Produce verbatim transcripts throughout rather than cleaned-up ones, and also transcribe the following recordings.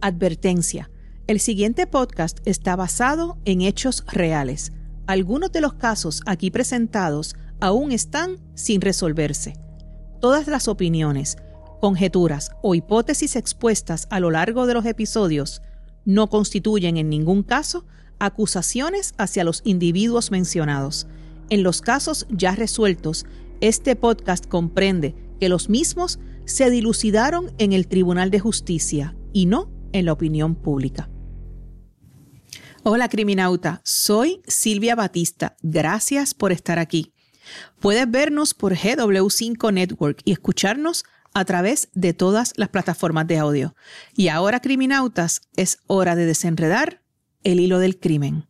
Advertencia. El siguiente podcast está basado en hechos reales. Algunos de los casos aquí presentados aún están sin resolverse. Todas las opiniones, conjeturas o hipótesis expuestas a lo largo de los episodios no constituyen en ningún caso acusaciones hacia los individuos mencionados. En los casos ya resueltos, este podcast comprende que los mismos se dilucidaron en el Tribunal de Justicia y no en la opinión pública. Hola criminauta, soy Silvia Batista. Gracias por estar aquí. Puedes vernos por G W cinco Network y escucharnos a través de todas las plataformas de audio. Y ahora, criminautas, es hora de desenredar el hilo del crimen.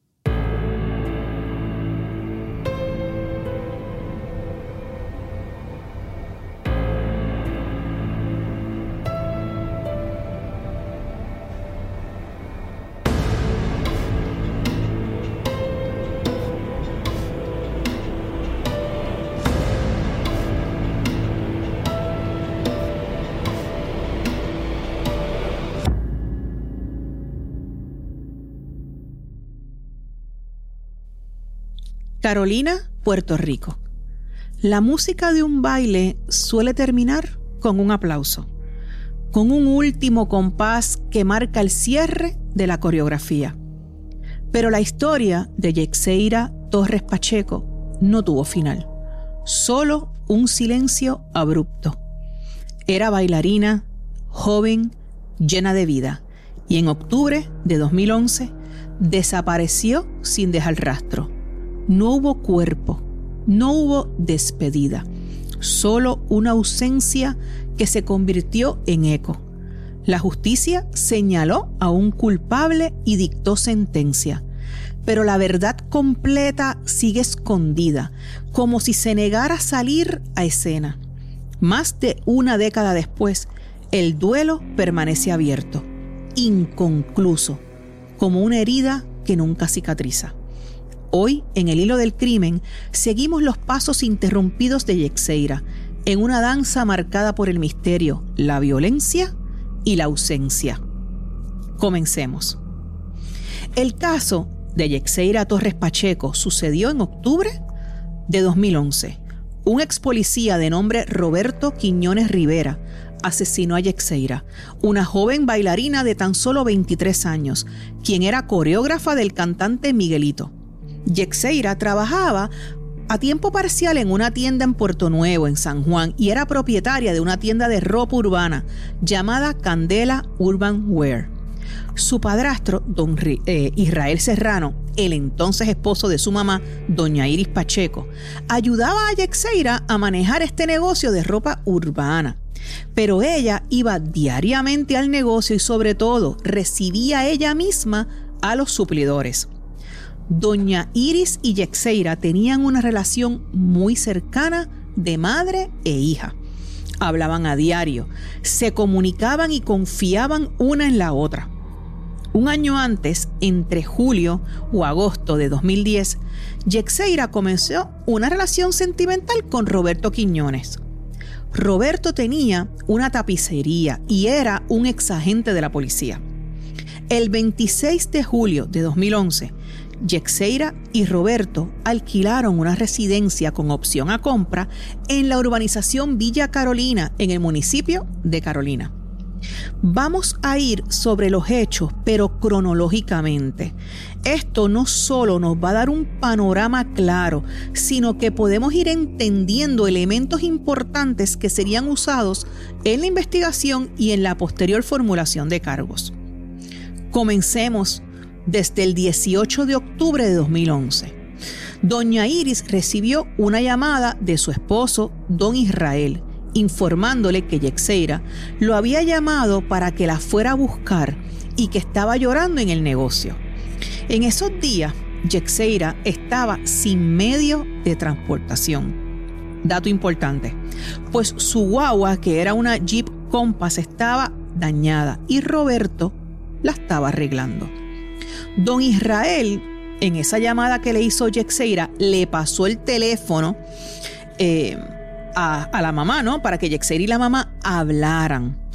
Carolina, Puerto Rico. La música de un baile suele terminar con un aplauso, con un último compás que marca el cierre de la coreografía. Pero la historia de Yexeira Torres Pacheco no tuvo final, solo un silencio abrupto. Era bailarina, joven, llena de vida, y en octubre de dos mil once desapareció sin dejar rastro. No hubo cuerpo, no hubo despedida, solo una ausencia que se convirtió en eco. La justicia señaló a un culpable y dictó sentencia, pero la verdad completa sigue escondida, como si se negara a salir a escena. Más de una década después, el duelo permanece abierto, inconcluso, como una herida que nunca cicatriza. Hoy, en el hilo del crimen, seguimos los pasos interrumpidos de Yexeira, en una danza marcada por el misterio, la violencia y la ausencia. Comencemos. El caso de Yexeira Torres Pacheco sucedió en octubre de dos mil once. Un ex policía de nombre Roberto Quiñones Rivera asesinó a Yexeira, una joven bailarina de tan solo veintitrés años, quien era coreógrafa del cantante Miguelito. Yexeira trabajaba a tiempo parcial en una tienda en Puerto Nuevo, en San Juan, y era propietaria de una tienda de ropa urbana llamada Candela Urban Wear. Su padrastro, don eh, Israel Serrano, el entonces esposo de su mamá, doña Iris Pacheco, ayudaba a Yexeira a manejar este negocio de ropa urbana. Pero ella iba diariamente al negocio y sobre todo recibía ella misma a los suplidores. Doña Iris y Yexeira tenían una relación muy cercana de madre e hija. Hablaban a diario, se comunicaban y confiaban una en la otra. Un año antes, entre julio o agosto de dos mil diez, Yexeira comenzó una relación sentimental con Roberto Quiñones. Roberto tenía una tapicería y era un exagente de la policía. El veintiséis de julio de dos mil once, Yexeira y Roberto alquilaron una residencia con opción a compra en la urbanización Villa Carolina, en el municipio de Carolina. Vamos a ir sobre los hechos, pero cronológicamente. Esto no solo nos va a dar un panorama claro, sino que podemos ir entendiendo elementos importantes que serían usados en la investigación y en la posterior formulación de cargos. Comencemos desde el dieciocho de octubre de dos mil once. Doña Iris recibió una llamada de su esposo, don Israel, informándole que Yexeira lo había llamado para que la fuera a buscar y que estaba llorando en el negocio. En esos días, Yexeira estaba sin medio de transportación. Dato importante, pues su guagua, que era una Jeep Compass, estaba dañada y Roberto la estaba arreglando. Don Israel, en esa llamada que le hizo Yexeira, le pasó el teléfono eh, a, a la mamá, ¿no? Para que Yexeira y la mamá hablaran.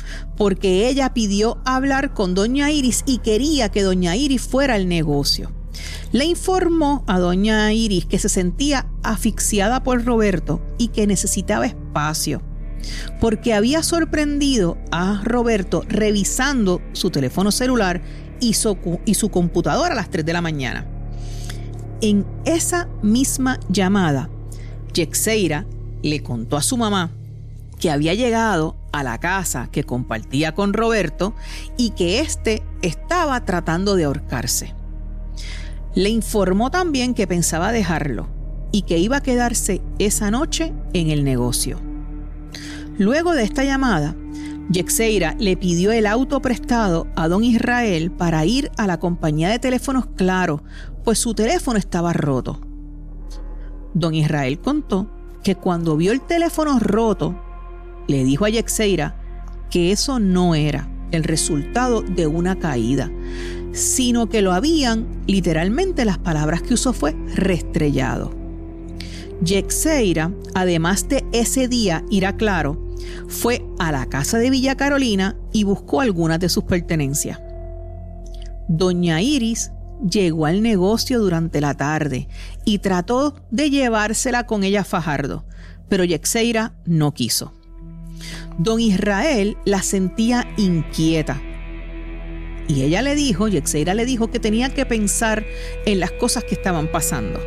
porque ella pidió hablar con doña Iris y quería que doña Iris fuera al negocio. Le informó a doña Iris que se sentía asfixiada por Roberto y que necesitaba espacio, porque había sorprendido a Roberto revisando su teléfono celular y su, y su computadora a las tres de la mañana. En esa misma llamada, Yexeira le contó a su mamá que había llegado a la casa que compartía con Roberto y que éste estaba tratando de ahorcarse. Le informó también que pensaba dejarlo y que iba a quedarse esa noche en el negocio. Luego de esta llamada, Yexeira le pidió el auto prestado a don Israel para ir a la compañía de teléfonos Claro, pues su teléfono estaba roto. Don Israel contó que cuando vio el teléfono roto, le dijo a Yexeira que eso no era el resultado de una caída, sino que lo habían, literalmente las palabras que usó fue restrellado. Yexeira, además de ese día ir a Claro, fue a la casa de Villa Carolina y buscó algunas de sus pertenencias. Doña Iris llegó al negocio durante la tarde y trató de llevársela con ella a Fajardo, pero Yexeira no quiso. Don Israel la sentía inquieta y ella le dijo, Yexeira le dijo que tenía que pensar en las cosas que estaban pasando.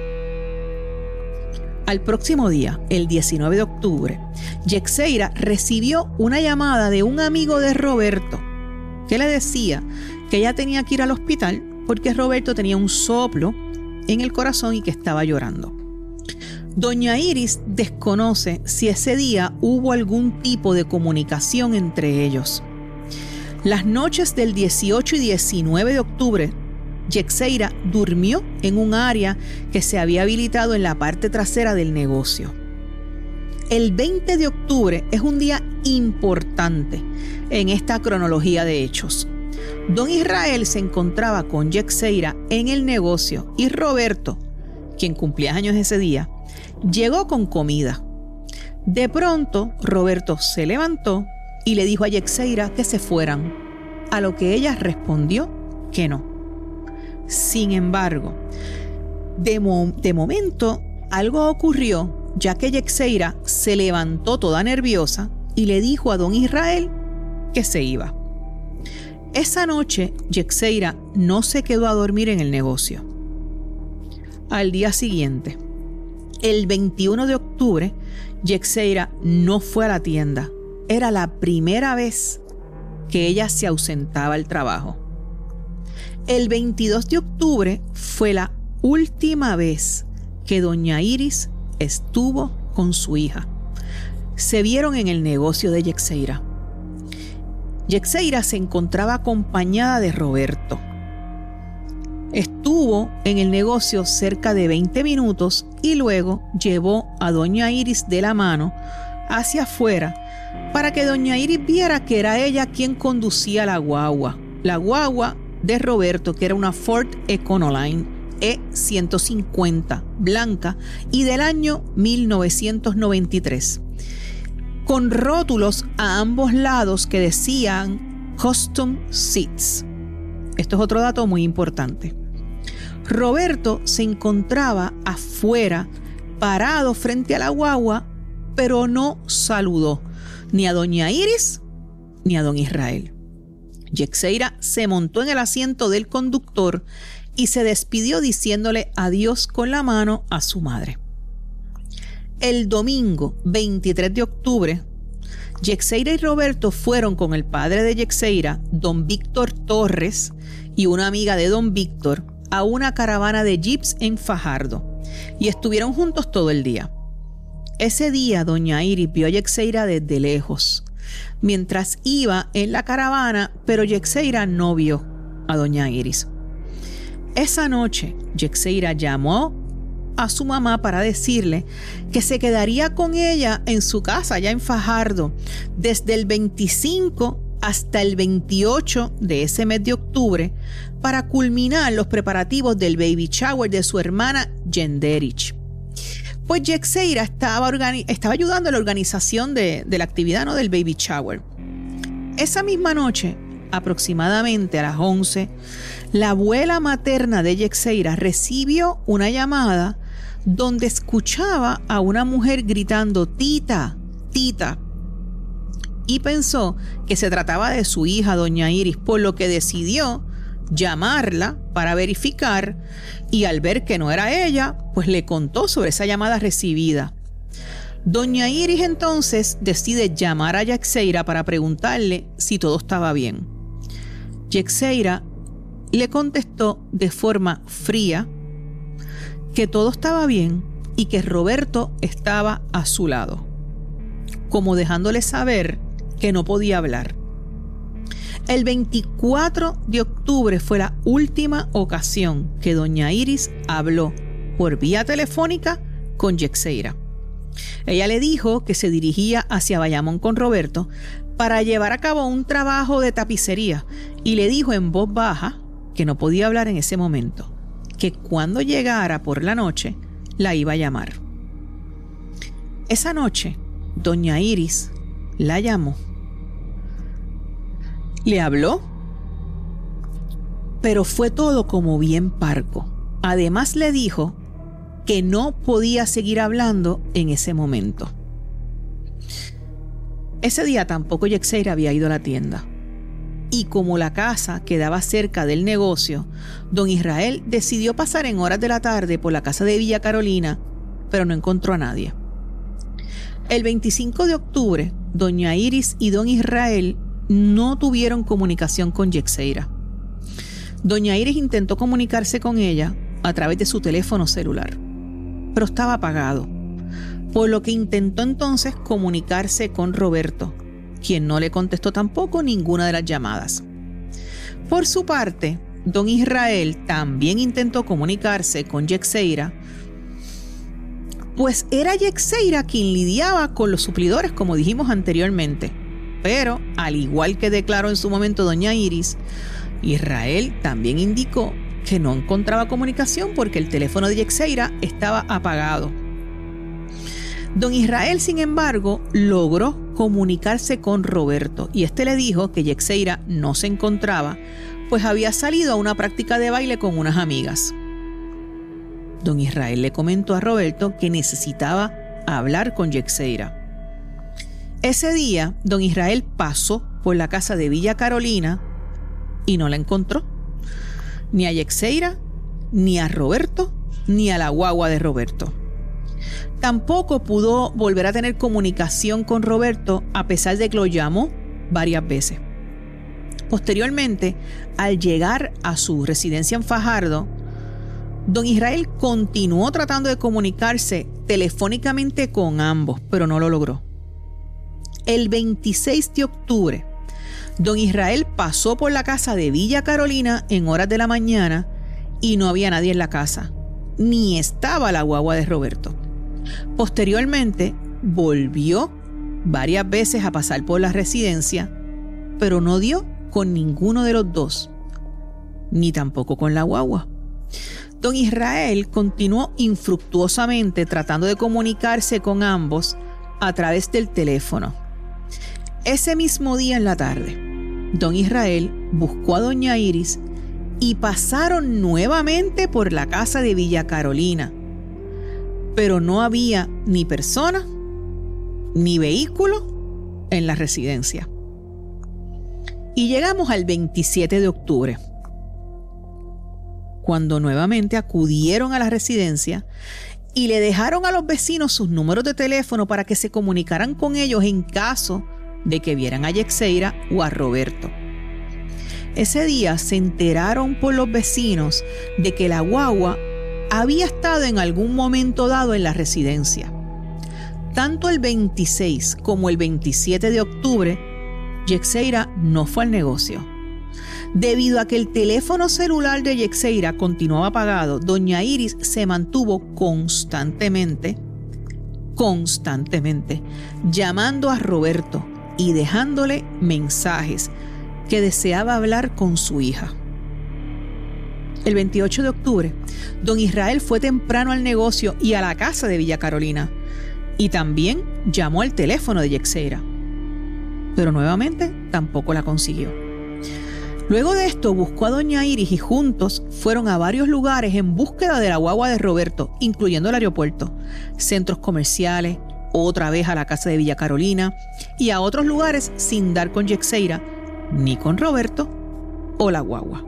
Al próximo día, el diecinueve de octubre, Yexeira recibió una llamada de un amigo de Roberto que le decía que ella tenía que ir al hospital porque Roberto tenía un soplo en el corazón y que estaba llorando. Doña Iris desconoce si ese día hubo algún tipo de comunicación entre ellos. Las noches del dieciocho y diecinueve de octubre, Yexeira durmió en un área que se había habilitado en la parte trasera del negocio. El veinte de octubre es un día importante en esta cronología de hechos. Don Israel se encontraba con Yexeira en el negocio y Roberto, quien cumplía años ese día, llegó con comida. De pronto, Roberto se levantó y le dijo a Yexeira que se fueran, a lo que ella respondió que no. Sin embargo, de, mo- de momento algo ocurrió, ya que Yexeira se levantó toda nerviosa y le dijo a don Israel que se iba. Esa noche, Yexeira no se quedó a dormir en el negocio. Al día siguiente, el veintiuno de octubre, Yexeira no fue a la tienda. Era la primera vez que ella se ausentaba al trabajo. El veintidós de octubre fue la última vez que doña Iris estuvo con su hija. Se vieron en el negocio de Yexeira. Yexeira se encontraba acompañada de Roberto. Estuvo en el negocio cerca de veinte minutos y luego llevó a doña Iris de la mano hacia afuera para que doña Iris viera que era ella quien conducía la guagua. La guagua de Roberto, que era una Ford Econoline E ciento cincuenta blanca y del año mil novecientos noventa y tres, con rótulos a ambos lados que decían Custom Seats. Esto es otro dato muy importante. Roberto se encontraba afuera, parado frente a la guagua, pero no saludó ni a doña Iris ni a don Israel. Yexeira se montó en el asiento del conductor y se despidió diciéndole adiós con la mano a su madre. El domingo veintitrés de octubre, Yexeira y Roberto fueron con el padre de Yexeira, don Víctor Torres, y una amiga de don Víctor a una caravana de jeeps en Fajardo y estuvieron juntos todo el día. Ese día doña Iris vio a Yexeira desde lejos mientras iba en la caravana, pero Yexeira no vio a doña Iris. Esa noche Yexeira llamó a su mamá para decirle que se quedaría con ella en su casa allá en Fajardo desde el veinticinco hasta el veintiocho de ese mes de octubre para culminar los preparativos del baby shower de su hermana Yenderich. Pues Yexeira estaba, organi- estaba ayudando a la organización de, de la actividad, ¿no?, del baby shower. Esa misma noche, aproximadamente a las once, la abuela materna de Yexeira recibió una llamada donde escuchaba a una mujer gritando "Tita, Tita", y pensó que se trataba de su hija, doña Iris, por lo que decidió llamarla para verificar, y al ver que no era ella, pues le contó sobre esa llamada recibida. Doña Iris entonces decide llamar a Yexeira para preguntarle si todo estaba bien. Yexeira le contestó de forma fría que todo estaba bien y que Roberto estaba a su lado, como dejándole saber que no podía hablar. El veinticuatro de octubre fue la última ocasión que doña Iris habló por vía telefónica con Yexeira. Ella le dijo que se dirigía hacia Bayamón con Roberto para llevar a cabo un trabajo de tapicería y le dijo en voz baja que no podía hablar en ese momento, que cuando llegara por la noche la iba a llamar. Esa noche, doña Iris la llamó. Le habló, pero fue todo como bien parco. Además le dijo que no podía seguir hablando en ese momento. Ese día tampoco Yexeira había ido a la tienda. Y como la casa quedaba cerca del negocio, don Israel decidió pasar en horas de la tarde por la casa de Villa Carolina, pero no encontró a nadie. El veinticinco de octubre, doña Iris y don Israel no tuvieron comunicación con Yexeira. Doña Iris intentó comunicarse con ella a través de su teléfono celular, pero estaba apagado, por lo que intentó entonces comunicarse con Roberto, quien no le contestó tampoco ninguna de las llamadas. Por su parte, don Israel también intentó comunicarse con Yexeira, pues era Yexeira quien lidiaba con los suplidores, como dijimos anteriormente. Pero, al igual que declaró en su momento doña Iris, Israel también indicó que no encontraba comunicación porque el teléfono de Yexeira estaba apagado. Don Israel, sin embargo, logró comunicarse con Roberto y este le dijo que Yexeira no se encontraba, pues había salido a una práctica de baile con unas amigas. Don Israel le comentó a Roberto que necesitaba hablar con Yexeira. Ese día, don Israel pasó por la casa de Villa Carolina y no la encontró. Ni a Yexeira, ni a Roberto, ni a la guagua de Roberto. Tampoco pudo volver a tener comunicación con Roberto a pesar de que lo llamó varias veces. Posteriormente, al llegar a su residencia en Fajardo, don Israel continuó tratando de comunicarse telefónicamente con ambos, pero no lo logró. El veintiséis de octubre, don Israel pasó por la casa de Villa Carolina en horas de la mañana y no había nadie en la casa, ni estaba la guagua de Roberto. Posteriormente, volvió varias veces a pasar por la residencia, pero no dio con ninguno de los dos, ni tampoco con la guagua. Don Israel continuó infructuosamente tratando de comunicarse con ambos a través del teléfono. Ese mismo día en la tarde, don Israel buscó a doña Iris y pasaron nuevamente por la casa de Villa Carolina, pero no había ni persona ni vehículo en la residencia. Y llegamos al veintisiete de octubre, cuando nuevamente acudieron a la residencia y le dejaron a los vecinos sus números de teléfono para que se comunicaran con ellos en caso de que vieran a Yexeira o a Roberto. Ese día se enteraron por los vecinos de que la guagua había estado en algún momento dado en la residencia. Tanto el veintiséis como el veintisiete de octubre, Yexeira no fue al negocio. Debido a que el teléfono celular de Yexeira continuaba apagado, doña Iris se mantuvo constantemente, constantemente, llamando a Roberto y dejándole mensajes que deseaba hablar con su hija. El veintiocho de octubre, don Israel fue temprano al negocio y a la casa de Villa Carolina y también llamó al teléfono de Yexeira. pero nuevamente tampoco la consiguió. Luego de esto buscó a doña Iris y juntos fueron a varios lugares en búsqueda de la guagua de Roberto, incluyendo el aeropuerto, centros comerciales, otra vez a la casa de Villa Carolina y a otros lugares sin dar con Yexeira, ni con Roberto o la guagua.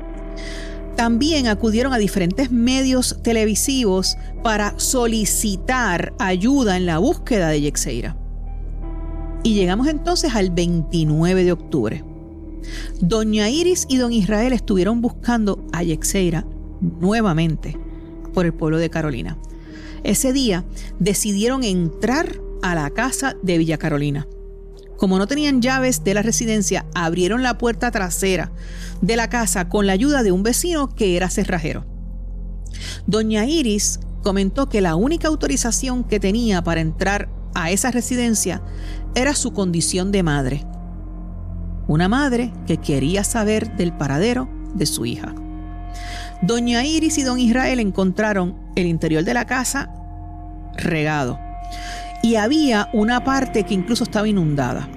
También acudieron a diferentes medios televisivos para solicitar ayuda en la búsqueda de Yexeira. Y llegamos entonces al veintinueve de octubre. Doña Iris y don Israel estuvieron buscando a Yexeira nuevamente por el pueblo de Carolina. Ese día decidieron entrar a la casa de Villa Carolina. Como no tenían llaves de la residencia, abrieron la puerta trasera de la casa con la ayuda de un vecino que era cerrajero. Doña Iris comentó que la única autorización que tenía para entrar a esa residencia era su condición de madre. Una madre que quería saber del paradero de su hija. Doña Iris y don Israel encontraron el interior de la casa regado y había una parte que incluso estaba inundada.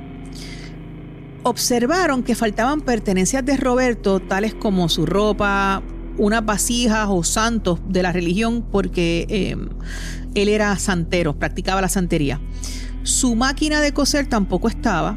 Observaron que faltaban pertenencias de Roberto, tales como su ropa, unas vasijas o santos de la religión, porque eh, él era santero, practicaba la santería. Su máquina de coser tampoco estaba,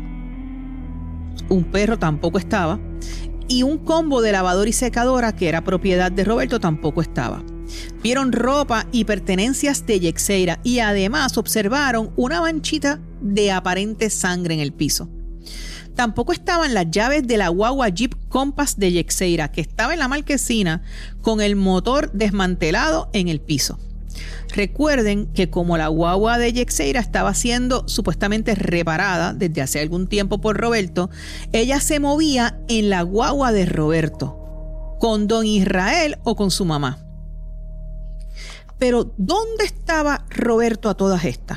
un perro tampoco estaba, y un combo de lavadora y secadora, que era propiedad de Roberto, tampoco estaba. Vieron ropa y pertenencias de Yexeira y además observaron una manchita de aparente sangre en el piso. Tampoco estaban las llaves de la guagua Jeep Compass de Yexeira, que estaba en la marquesina con el motor desmantelado en el piso. Recuerden que como la guagua de Yexeira estaba siendo supuestamente reparada desde hace algún tiempo por Roberto, ella se movía en la guagua de Roberto, con don Israel o con su mamá. Pero ¿dónde estaba Roberto a todas estas?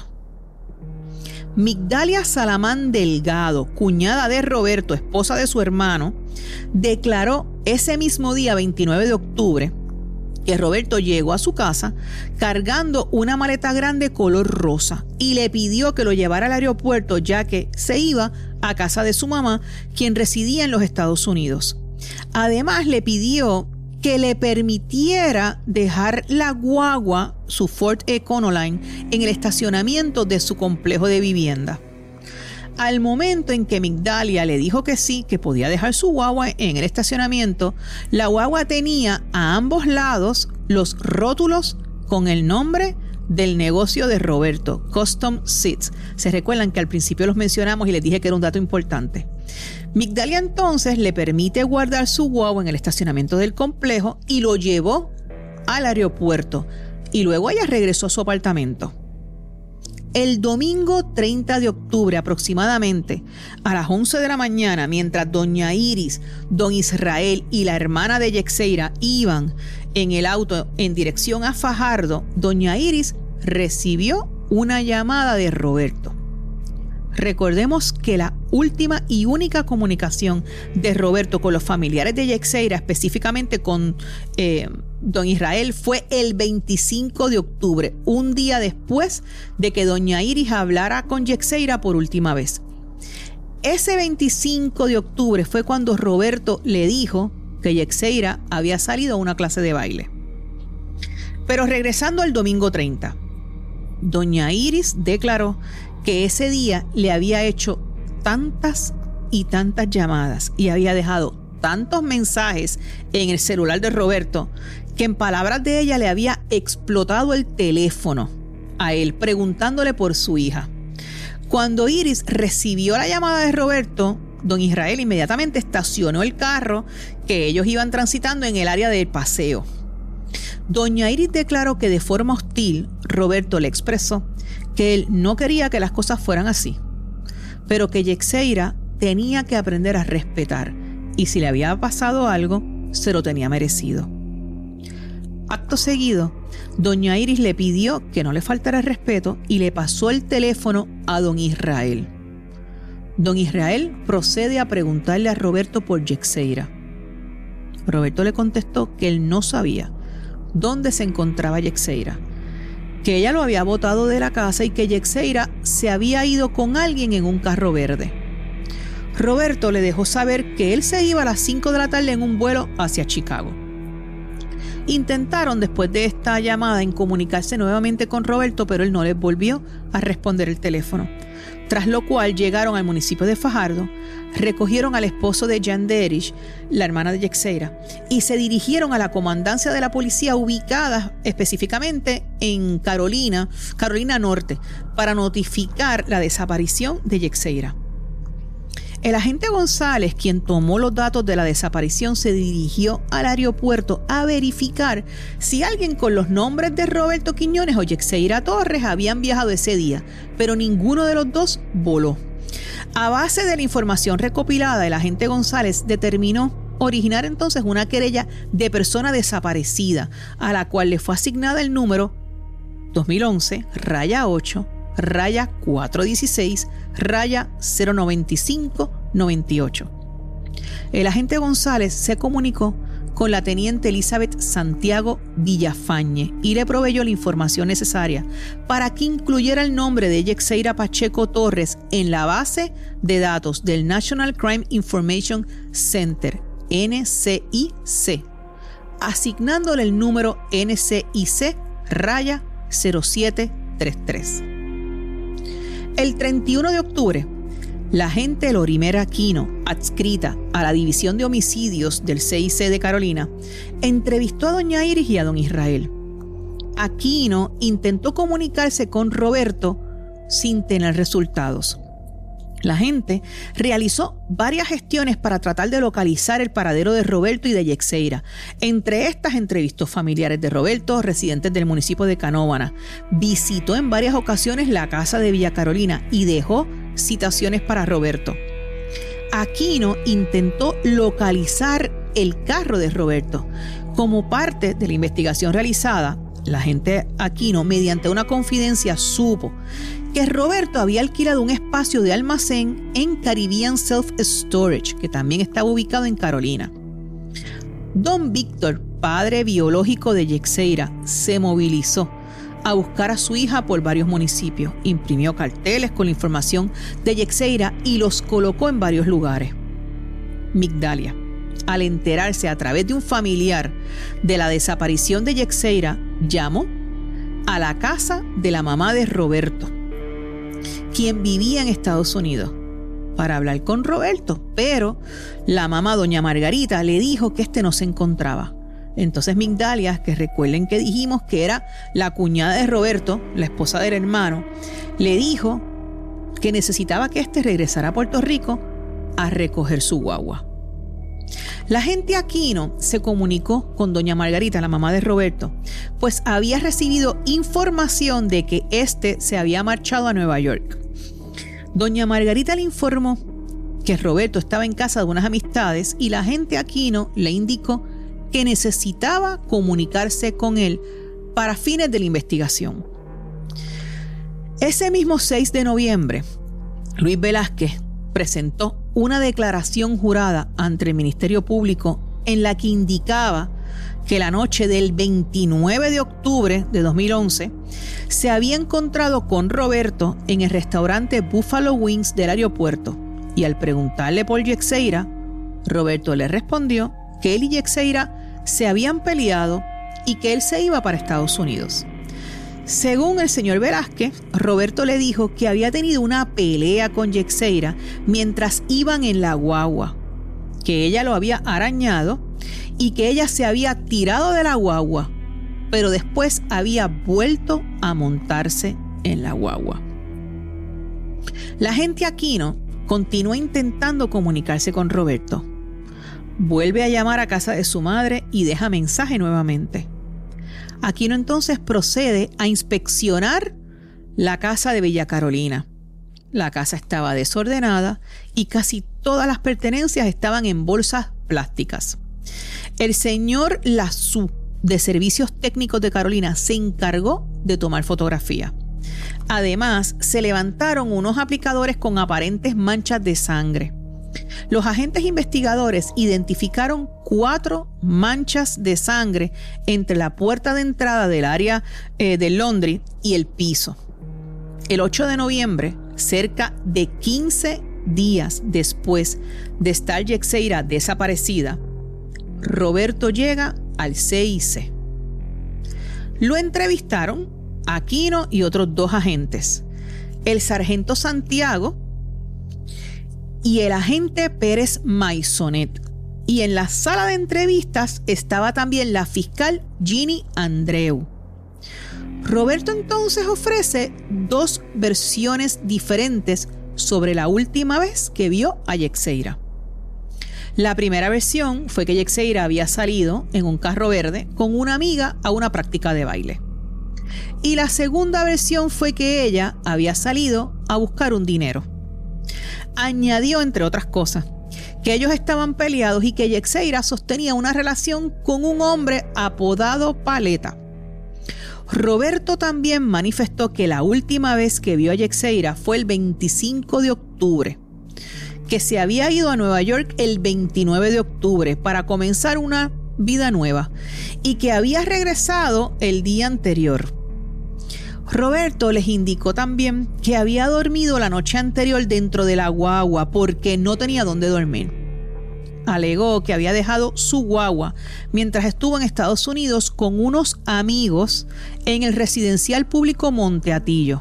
Migdalia Salamán Delgado, cuñada de Roberto, esposa de su hermano, declaró ese mismo día, veintinueve de octubre, que Roberto llegó a su casa cargando una maleta grande color rosa y le pidió que lo llevara al aeropuerto, ya que se iba a casa de su mamá, quien residía en los Estados Unidos. Además, le pidió que le permitiera dejar la guagua, su Ford Econoline, en el estacionamiento de su complejo de vivienda. Al momento en que Migdalia le dijo que sí, que podía dejar su guagua en el estacionamiento, la guagua tenía a ambos lados los rótulos con el nombre del negocio de Roberto, Custom Seats. Se recuerdan que al principio los mencionamos y les dije que era un dato importante. Migdalia entonces le permite guardar su guagua en el estacionamiento del complejo y lo llevó al aeropuerto, y luego ella regresó a su apartamento. El domingo treinta de octubre, aproximadamente a las once de la mañana, mientras doña Iris, don Israel y la hermana de Yexeira iban en el auto en dirección a Fajardo, doña Iris recibió una llamada de Roberto. Recordemos que la última y única comunicación de Roberto con los familiares de Yexeira, específicamente con eh, don Israel, fue el veinticinco de octubre, un día después de que doña Iris hablara con Yexeira por última vez. Ese veinticinco de octubre fue cuando Roberto le dijo que Yexeira había salido a una clase de baile. Pero regresando al domingo treinta, doña Iris declaró que ese día le había hecho tantas y tantas llamadas y había dejado tantos mensajes en el celular de Roberto que, en palabras de ella, le había explotado el teléfono a él preguntándole por su hija. Cuando Iris recibió la llamada de Roberto, don Israel inmediatamente estacionó el carro que ellos iban transitando en el área del paseo. Doña Iris declaró que de forma hostil Roberto le expresó que él no quería que las cosas fueran así, pero que Yexeira tenía que aprender a respetar y si le había pasado algo, se lo tenía merecido. Acto seguido, doña Iris le pidió que no le faltara el respeto y le pasó el teléfono a don Israel. Don Israel procede a preguntarle a Roberto por Yexeira. Roberto le contestó que él no sabía dónde se encontraba Yexeira, que ella lo había botado de la casa y que Yexeira se había ido con alguien en un carro verde. Roberto le dejó saber que él se iba a las cinco de la tarde en un vuelo hacia Chicago. Intentaron después de esta llamada en comunicarse nuevamente con Roberto, pero él no les volvió a responder el teléfono. Tras lo cual llegaron al municipio de Fajardo, recogieron al esposo de Jan Derich, la hermana de Yexeira, y se dirigieron a la comandancia de la policía ubicada específicamente en Carolina, Carolina Norte, para notificar la desaparición de Yexeira. El agente González, quien tomó los datos de la desaparición, se dirigió al aeropuerto a verificar si alguien con los nombres de Roberto Quiñones o Yexeira Torres habían viajado ese día, pero ninguno de los dos voló. A base de la información recopilada, el agente González determinó originar entonces una querella de persona desaparecida, a la cual le fue asignada el número dos mil once, raya ocho, raya cuatrocientos dieciséis, raya cero noventa y cinco noventa y ocho. El agente González se comunicó con la teniente Elizabeth Santiago Villafañe y le proveyó la información necesaria para que incluyera el nombre de Yexeira Pacheco Torres en la base de datos del National Crime Information Center, N C I C, asignándole el número N C I C raya cero siete tres tres. El treinta y uno de octubre, la agente Lorimera Aquino, adscrita a la División de Homicidios del C I C de Carolina, entrevistó a doña Iris y a don Israel. Aquino intentó comunicarse con Roberto sin tener resultados. La agente realizó varias gestiones para tratar de localizar el paradero de Roberto y de Yexeira. Entre estas, entrevistó familiares de Roberto, residentes del municipio de Canóvana. Visitó en varias ocasiones la casa de Villa Carolina y dejó citaciones para Roberto. Aquino intentó localizar el carro de Roberto. Como parte de la investigación realizada, la agente Aquino, mediante una confidencia, supo que Roberto había alquilado un espacio de almacén en Caribbean Self Storage, que también estaba ubicado en Carolina. Don Víctor, padre biológico de Yexeira, se movilizó a buscar a su hija por varios municipios. Imprimió carteles con la información de Yexeira y los colocó en varios lugares. Migdalia, al enterarse a través de un familiar de la desaparición de Yexeira, llamó a la casa de la mamá de Roberto, quien vivía en Estados Unidos, para hablar con Roberto, pero la mamá, doña Margarita, le dijo que este no se encontraba. Entonces Migdalia, que recuerden que dijimos que era la cuñada de Roberto, la esposa del hermano, le dijo que necesitaba que este regresara a Puerto Rico a recoger su guagua. La agente Aquino se comunicó con doña Margarita, la mamá de Roberto, pues había recibido información de que éste se había marchado a Nueva York. Doña Margarita le informó que Roberto estaba en casa de unas amistades y la agente Aquino le indicó que necesitaba comunicarse con él para fines de la investigación. Ese mismo seis de noviembre, Luis Velázquez presentó una declaración jurada ante el Ministerio Público en la que indicaba que la noche del veintinueve de octubre de dos mil once se había encontrado con Roberto en el restaurante Buffalo Wings del aeropuerto, y al preguntarle por Yexeira, Roberto le respondió que él y Yexeira se habían peleado y que él se iba para Estados Unidos. Según el señor Velázquez, Roberto le dijo que había tenido una pelea con Yexeira mientras iban en la guagua, que ella lo había arañado y que ella se había tirado de la guagua, pero después había vuelto a montarse en la guagua. La agente Aquino continúa intentando comunicarse con Roberto. Vuelve a llamar a casa de su madre y deja mensaje nuevamente. Aquino entonces procede a inspeccionar la casa de Villa Carolina. La casa estaba desordenada y casi todas las pertenencias estaban en bolsas plásticas. El señor Lazú, de Servicios Técnicos de Carolina, se encargó de tomar fotografía. Además, se levantaron unos aplicadores con aparentes manchas de sangre. Los agentes investigadores identificaron cuatro manchas de sangre entre la puerta de entrada del área eh, del laundry y el piso. El ocho de noviembre, cerca de quince días después de estar Yexeira desaparecida, Roberto llega al C I C. Lo entrevistaron Aquino y otros dos agentes, el sargento Santiago y el agente Pérez Maisonet. Y en la sala de entrevistas estaba también la fiscal Ginny Andreu. Roberto entonces ofrece dos versiones diferentes sobre la última vez que vio a Yexeira. La primera versión fue que Yexeira había salido en un carro verde con una amiga a una práctica de baile. Y la segunda versión fue que ella había salido a buscar un dinero. Añadió, entre otras cosas, que ellos estaban peleados y que Yexeira sostenía una relación con un hombre apodado Paleta. Roberto también manifestó que la última vez que vio a Yexeira fue el veinticinco de octubre, que se había ido a Nueva York el veintinueve de octubre para comenzar una vida nueva y que había regresado el día anterior. Roberto les indicó también que había dormido la noche anterior dentro de la guagua porque no tenía dónde dormir. Alegó que había dejado su guagua mientras estuvo en Estados Unidos con unos amigos en el residencial público Monte Atillo.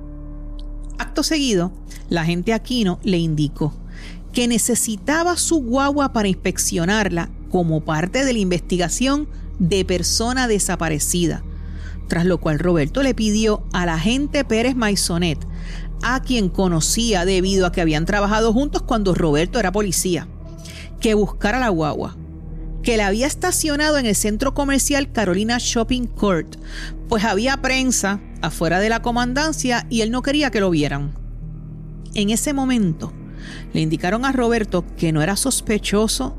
Acto seguido, la agente Aquino le indicó que necesitaba su guagua para inspeccionarla como parte de la investigación de persona desaparecida, tras lo cual Roberto le pidió al agente Pérez Maisonet, a quien conocía debido a que habían trabajado juntos cuando Roberto era policía, que buscara la guagua, que la había estacionado en el centro comercial Carolina Shopping Court, pues había prensa afuera de la comandancia y él no quería que lo vieran. En ese momento le indicaron a Roberto que no era sospechoso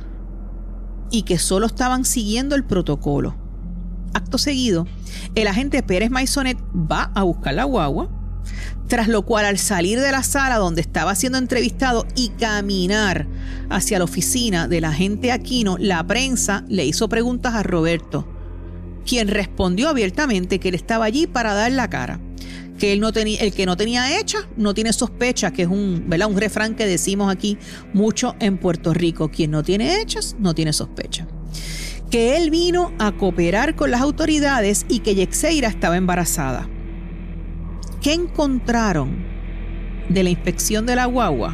y que solo estaban siguiendo el protocolo. Acto seguido, el agente Pérez Maisonet va a buscar la guagua, tras lo cual al salir de la sala donde estaba siendo entrevistado y caminar hacia la oficina del agente Aquino, la prensa le hizo preguntas a Roberto, quien respondió abiertamente que él estaba allí para dar la cara, que él no tenía, el que no tenía hecha no tiene sospecha, que es un, ¿verdad? un refrán que decimos aquí mucho en Puerto Rico, quien no tiene hechas no tiene sospecha, que él vino a cooperar con las autoridades y que Yexeira estaba embarazada. ¿Qué encontraron de la inspección de la guagua?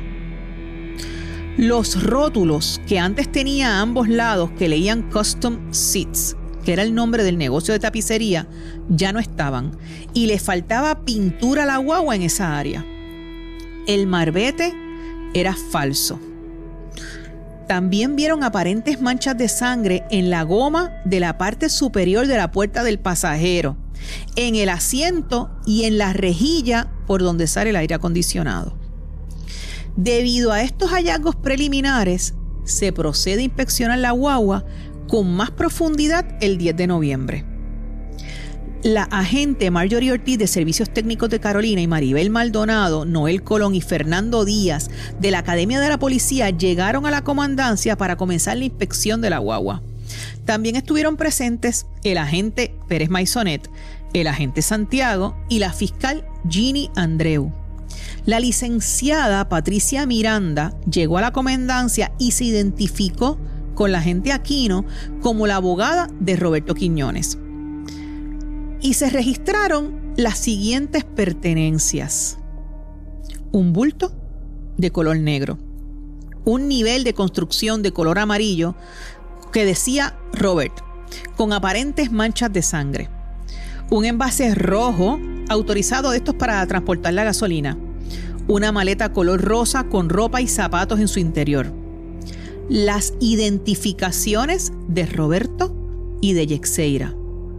Los rótulos que antes tenía a ambos lados que leían Custom Seats, que era el nombre del negocio de tapicería, ya no estaban y le faltaba pintura a la guagua en esa área. El marbete era falso. También vieron aparentes manchas de sangre en la goma de la parte superior de la puerta del pasajero, en el asiento y en la rejilla por donde sale el aire acondicionado. Debido a estos hallazgos preliminares, se procede a inspeccionar la guagua con más profundidad el diez de noviembre. La agente Marjorie Ortiz de Servicios Técnicos de Carolina y Maribel Maldonado, Noel Colón y Fernando Díaz de la Academia de la Policía llegaron a la comandancia para comenzar la inspección de la guagua. También estuvieron presentes el agente Pérez Maisonet, el agente Santiago y la fiscal Ginny Andreu. La licenciada Patricia Miranda llegó a la comandancia y se identificó con la agente Aquino como la abogada de Roberto Quiñones. Y se registraron las siguientes pertenencias: un bulto de color negro, un nivel de construcción de color amarillo que decía Robert, con aparentes manchas de sangre, un envase rojo autorizado de estos para transportar la gasolina, una maleta color rosa con ropa y zapatos en su interior, las identificaciones de Roberto y de Yexeira,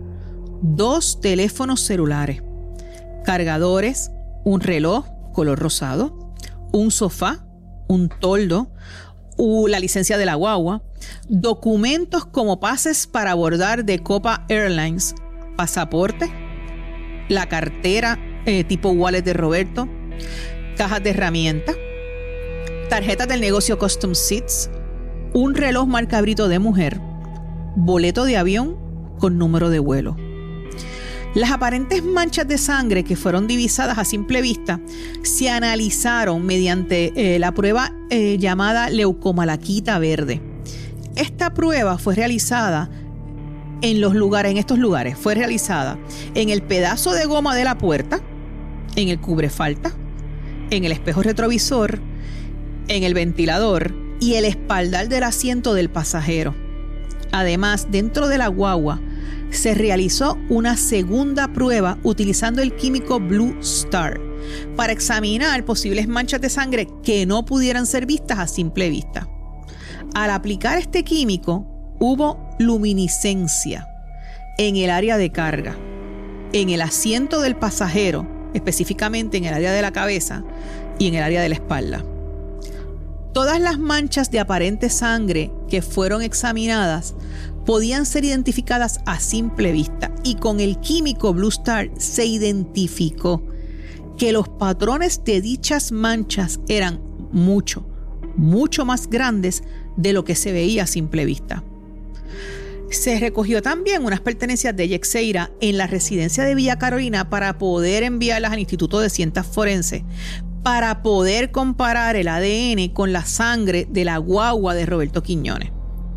dos teléfonos celulares, cargadores, un reloj color rosado, un sofá, un toldo, la licencia de la guagua, documentos como pases para abordar de Copa Airlines, pasaporte, la cartera eh, tipo wallet de Roberto, cajas de herramientas, tarjetas del negocio Custom Seats, un reloj marca Brito de mujer, boleto de avión con número de vuelo. Las aparentes manchas de sangre que fueron divisadas a simple vista se analizaron mediante eh, la prueba eh, llamada leucomalaquita verde. Esta prueba fue realizada en los lugares, en estos lugares, fue realizada en el pedazo de goma de la puerta, en el cubrefalta, en el espejo retrovisor, en el ventilador y el espaldar del asiento del pasajero. Además, dentro de la guagua se realizó una segunda prueba utilizando el químico Blue Star para examinar posibles manchas de sangre que no pudieran ser vistas a simple vista. Al aplicar este químico, hubo luminiscencia en el área de carga, en el asiento del pasajero, específicamente en el área de la cabeza y en el área de la espalda. Todas las manchas de aparente sangre que fueron examinadas podían ser identificadas a simple vista y con el químico Blue Star se identificó que los patrones de dichas manchas eran mucho, mucho más grandes de lo que se veía a simple vista. Se recogió también unas pertenencias de Yexeira en la residencia de Villa Carolina para poder enviarlas al Instituto de Ciencias Forenses para poder comparar el A D N con la sangre de la guagua de Roberto Quiñones.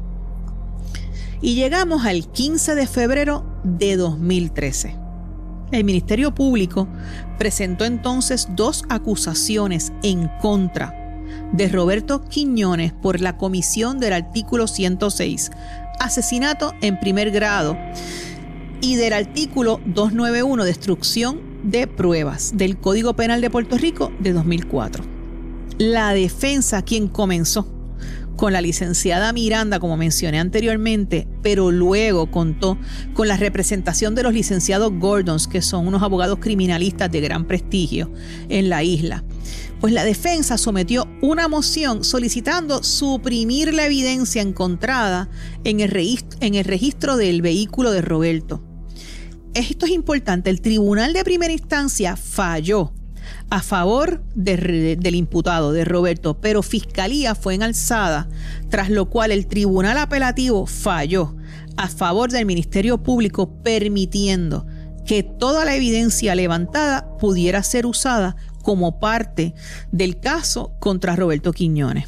Y llegamos al quince de febrero de dos mil trece. El Ministerio Público presentó entonces dos acusaciones en contra de Roberto Quiñones por la comisión del artículo ciento seis, asesinato en primer grado, y del artículo doscientos noventa y uno, destrucción de pruebas, del Código Penal de Puerto Rico de dos mil cuatro. La defensa, quien comenzó con la licenciada Miranda, como mencioné anteriormente, pero luego contó con la representación de los licenciados Gordons, que son unos abogados criminalistas de gran prestigio en la isla. Pues la defensa sometió una moción solicitando suprimir la evidencia encontrada en el registro, en el registro del vehículo de Roberto. Esto es importante. El tribunal de primera instancia falló a favor de, del imputado, de Roberto, pero Fiscalía fue en alzada, tras lo cual el tribunal apelativo falló a favor del Ministerio Público, permitiendo que toda la evidencia levantada pudiera ser usada como parte del caso contra Roberto Quiñones.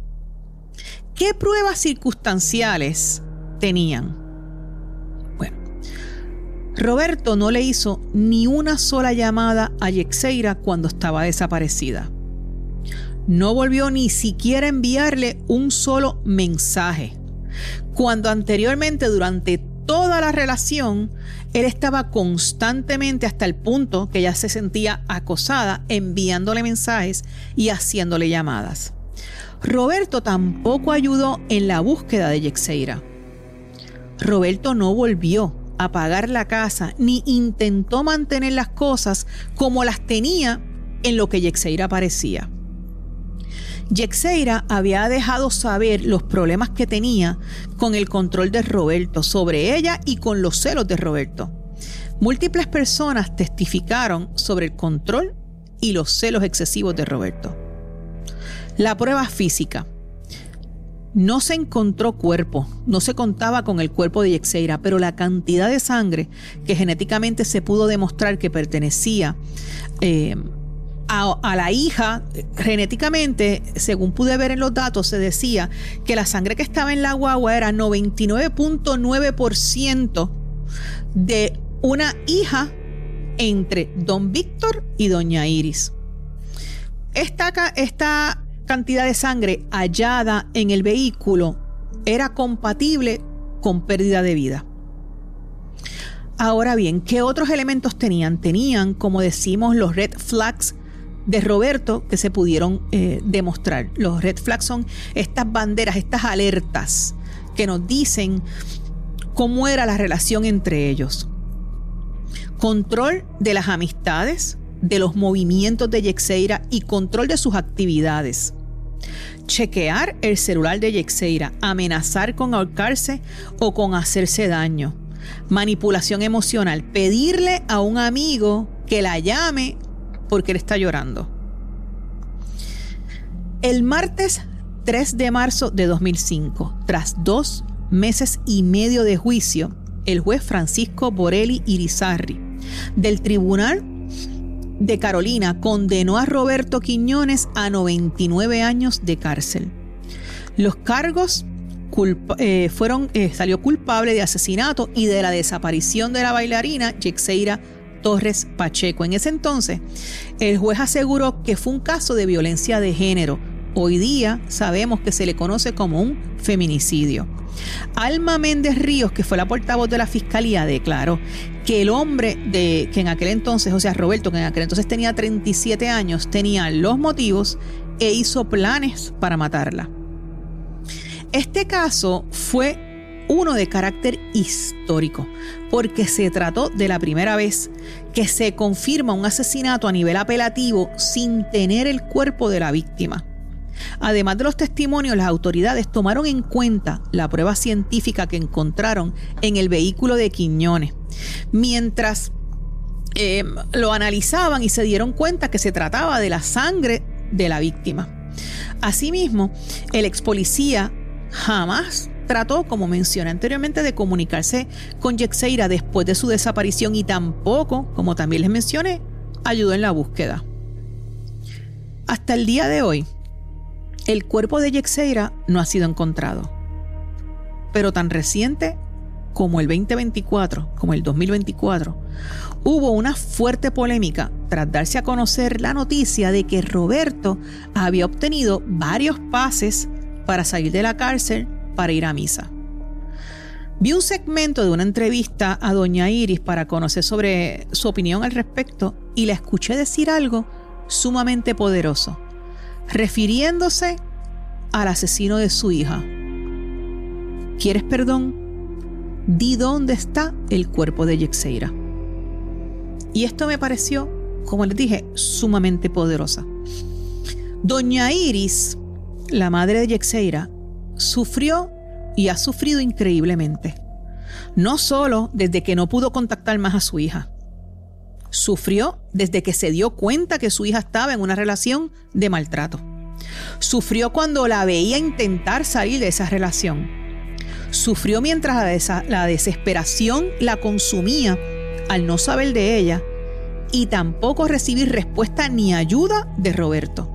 ¿Qué pruebas circunstanciales tenían? Bueno, Roberto no le hizo ni una sola llamada a Yexeira cuando estaba desaparecida. No volvió ni siquiera a enviarle un solo mensaje, cuando anteriormente, durante toda la relación, él estaba constantemente, hasta el punto que ella se sentía acosada, enviándole mensajes y haciéndole llamadas. Roberto tampoco ayudó en la búsqueda de Yexeira. Roberto no volvió a pagar la casa ni intentó mantener las cosas como las tenía en lo que Yexeira aparecía. Yexeira había dejado saber los problemas que tenía con el control de Roberto sobre ella y con los celos de Roberto. Múltiples personas testificaron sobre el control y los celos excesivos de Roberto. La prueba física. No se encontró cuerpo, no se contaba con el cuerpo de Yexeira, pero la cantidad de sangre que genéticamente se pudo demostrar que pertenecía eh, a, a la hija, genéticamente, según pude ver en los datos, se decía que la sangre que estaba en la guagua era noventa y nueve punto nueve por ciento de una hija entre don Víctor y doña Iris. Esta, esta cantidad de sangre hallada en el vehículo era compatible con pérdida de vida. Ahora bien, ¿qué otros elementos tenían? Tenían, como decimos, los red flags de Roberto que se pudieron eh, demostrar. Los red flags son estas banderas, estas alertas que nos dicen cómo era la relación entre ellos. Control de las amistades, de los movimientos de Yexeira y control de sus actividades. Chequear el celular de Yexeira, amenazar con ahorcarse o con hacerse daño. Manipulación emocional, pedirle a un amigo que la llame porque él está llorando. El martes tres de marzo de dos mil cinco, tras dos meses y medio de juicio, el juez Francisco Borelli Irizarry del Tribunal de Carolina condenó a Roberto Quiñones a noventa y nueve años de cárcel. Los cargos culpa, eh, fueron, eh, salió culpable de asesinato y de la desaparición de la bailarina Yexeira Torres Pacheco. En ese entonces, el juez aseguró que fue un caso de violencia de género. Hoy día sabemos que se le conoce como un feminicidio. Alma Méndez Ríos, que fue la portavoz de la fiscalía, declaró que el hombre de que en aquel entonces, o sea, Roberto, que en aquel entonces tenía treinta y siete años, tenía los motivos e hizo planes para matarla. Este caso fue uno de carácter histórico, porque se trató de la primera vez que se confirma un asesinato a nivel apelativo sin tener el cuerpo de la víctima. Además de los testimonios, las autoridades tomaron en cuenta la prueba científica que encontraron en el vehículo de Quiñones, mientras eh, lo analizaban y se dieron cuenta que se trataba de la sangre de la víctima. Asimismo, el ex policía jamás trató, como mencioné anteriormente, de comunicarse con Yexeira después de su desaparición y tampoco, como también les mencioné, ayudó en la búsqueda. Hasta el día de hoy, el cuerpo de Yexeira no ha sido encontrado. Pero tan reciente como el veinte veinticuatro, como el dos mil veinticuatro, hubo una fuerte polémica tras darse a conocer la noticia de que Roberto había obtenido varios pases para salir de la cárcel para ir a misa. Vi un segmento de una entrevista a doña Iris para conocer sobre su opinión al respecto y la escuché decir algo sumamente poderoso, refiriéndose al asesino de su hija. ¿Quieres perdón? Di dónde está el cuerpo de Yexeira. Y esto me pareció, como les dije, sumamente poderosa. Doña Iris, la madre de Yexeira, sufrió y ha sufrido increíblemente. No solo desde que no pudo contactar más a su hija. Sufrió desde que se dio cuenta que su hija estaba en una relación de maltrato. Sufrió cuando la veía intentar salir de esa relación. Sufrió mientras la, desa- la desesperación la consumía al no saber de ella y tampoco recibir respuesta ni ayuda de Roberto.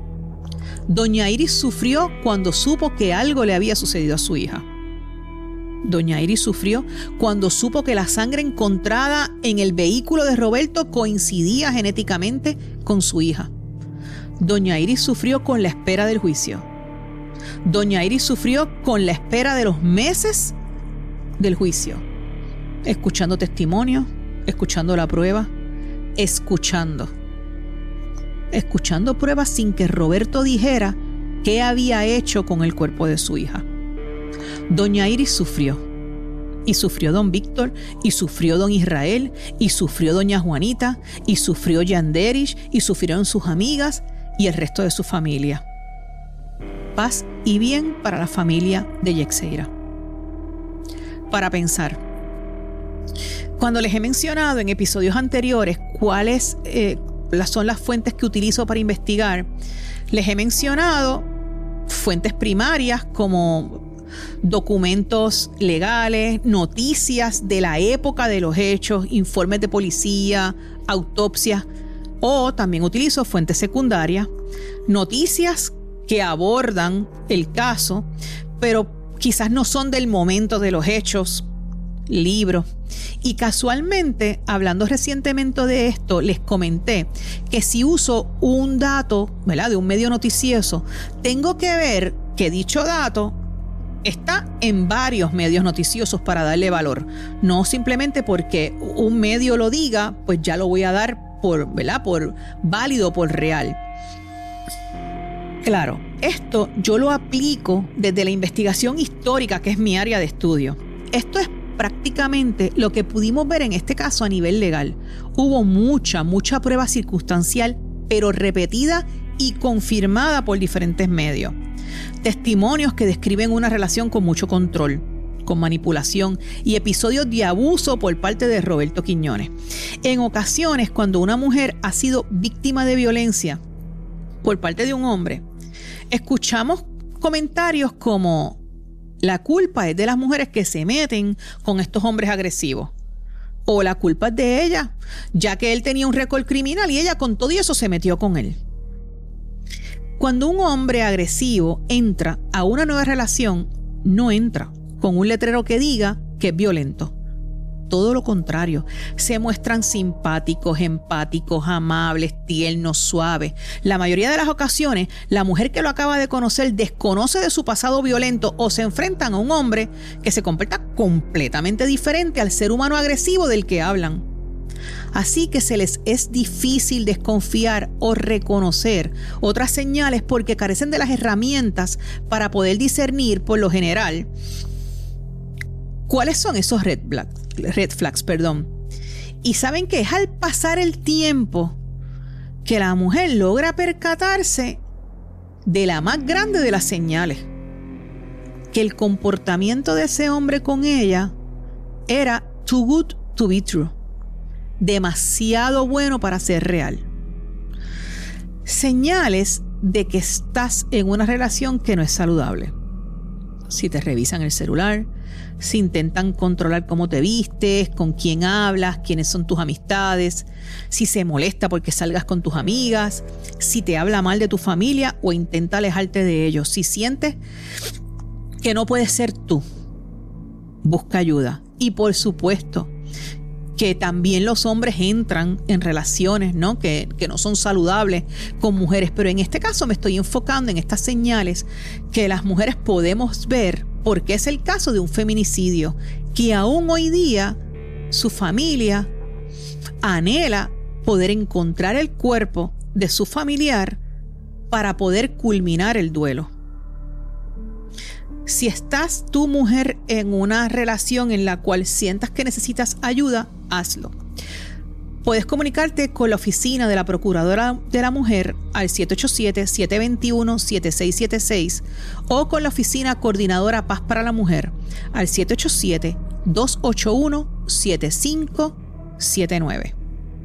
Doña Iris sufrió cuando supo que algo le había sucedido a su hija. Doña Iris sufrió cuando supo que la sangre encontrada en el vehículo de Roberto coincidía genéticamente con su hija. Doña Iris sufrió con la espera del juicio. Doña Iris sufrió con la espera de los meses del juicio, escuchando testimonios, escuchando la prueba, escuchando. Escuchando pruebas sin que Roberto dijera qué había hecho con el cuerpo de su hija. Doña Iris sufrió. Y sufrió don Víctor, y sufrió don Israel, y sufrió doña Juanita, y sufrió Yanderich, y sufrieron sus amigas y el resto de su familia. Paz y bien para la familia de Yexeira. Para pensar. Cuando les he mencionado en episodios anteriores cuáles eh, son las fuentes que utilizo para investigar, les he mencionado fuentes primarias como documentos legales, noticias de la época de los hechos, informes de policía, autopsias, o también utilizo fuentes secundarias, noticias que abordan el caso, pero quizás no son del momento de los hechos, libros. Y casualmente, hablando recientemente de esto, les comenté que si uso un dato, ¿verdad?, de un medio noticioso, tengo que ver que dicho dato está en varios medios noticiosos para darle valor. No simplemente porque un medio lo diga, pues ya lo voy a dar por, ¿verdad?, por válido, por real. Claro, esto yo lo aplico desde la investigación histórica, que es mi área de estudio. Esto es prácticamente lo que pudimos ver en este caso a nivel legal. Hubo mucha, mucha prueba circunstancial, pero repetida y confirmada por diferentes medios. Testimonios que describen una relación con mucho control, con manipulación y episodios de abuso por parte de Roberto Quiñones. En ocasiones, cuando una mujer ha sido víctima de violencia por parte de un hombre, escuchamos comentarios como: la culpa es de las mujeres que se meten con estos hombres agresivos. o la culpa es de ella, ya que él tenía un récord criminal y ella con todo y eso se metió con él. Cuando un hombre agresivo entra a una nueva relación, no entra con un letrero que diga que es violento. Todo lo contrario, se muestran simpáticos, empáticos, amables, tiernos, suaves. La mayoría de las ocasiones, la mujer que lo acaba de conocer desconoce de su pasado violento o se enfrentan a un hombre que se comporta completamente diferente al ser humano agresivo del que hablan. Así que se les es difícil desconfiar o reconocer otras señales porque carecen de las herramientas para poder discernir, por lo general, cuáles son esos red flags. Red flags, perdón. Y saben que es al pasar el tiempo que la mujer logra percatarse de la más grande de las señales, que el comportamiento de ese hombre con ella era too good to be true, demasiado bueno para ser real. Señales de que estás en una relación que no es saludable. Si te revisan el celular, si intentan controlar cómo te vistes, con quién hablas, quiénes son tus amistades, si se molesta porque salgas con tus amigas, si te habla mal de tu familia o intenta alejarte de ellos, si sientes que no puedes ser tú, busca ayuda. Y por supuesto que también los hombres entran en relaciones, ¿no? Que, que no son saludables con mujeres, pero en este caso me estoy enfocando en estas señales que las mujeres podemos ver, porque es el caso de un feminicidio, que aún hoy día su familia anhela poder encontrar el cuerpo de su familiar para poder culminar el duelo. Si estás tu mujer en una relación en la cual sientas que necesitas ayuda, hazlo. Puedes comunicarte con la oficina de la Procuradora de la Mujer al siete ocho siete, siete dos uno, siete seis siete seis o con la Oficina Coordinadora Paz para la Mujer al siete ocho siete, dos ocho uno, siete cinco siete nueve.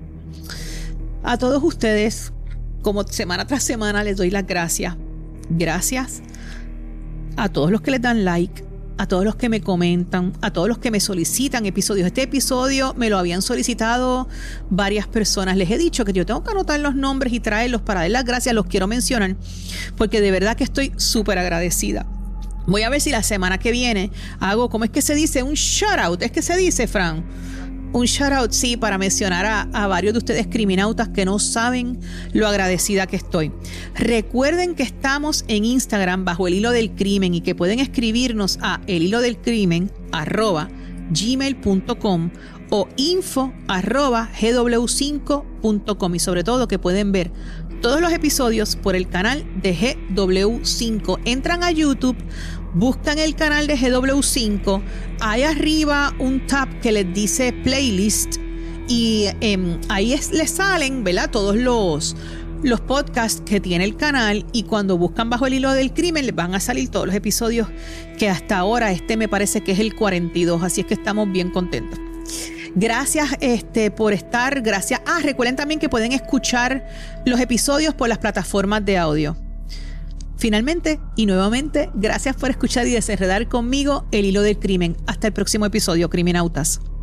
A todos ustedes, como semana tras semana, les doy las gracias. Gracias a todos los que les dan like, a todos los que me comentan, a todos los que me solicitan episodios. Este episodio me lo habían solicitado varias personas. Les he dicho que yo tengo que anotar los nombres y traerlos para dar las gracias. Los quiero mencionar porque de verdad que estoy súper agradecida. Voy a ver si la semana que viene hago, ¿cómo es que se dice? Un shout out. ¿Es que se dice, Fran? Un shout out, sí, para mencionar a, a varios de ustedes criminautas que no saben lo agradecida que estoy. Recuerden que estamos en Instagram bajo El Hilo del Crimen y que pueden escribirnos a elhilodelcrimen arroba gmail punto com o info arroba g w cinco punto com, y sobre todo que pueden ver todos los episodios por el canal de G W cinco. Entran a YouTube, buscan el canal de G W cinco, hay arriba un tab que les dice playlist y eh, ahí es, les salen, ¿verdad? Todos los, los podcasts que tiene el canal, y cuando buscan bajo El Hilo del Crimen les van a salir todos los episodios que hasta ahora, este me parece que es el cuarenta y dos, así es que estamos bien contentos. Gracias este, por estar, gracias. Ah, recuerden también que pueden escuchar los episodios por las plataformas de audio. Finalmente y nuevamente, gracias por escuchar y desenredar conmigo El Hilo del Crimen. Hasta el próximo episodio, criminautas.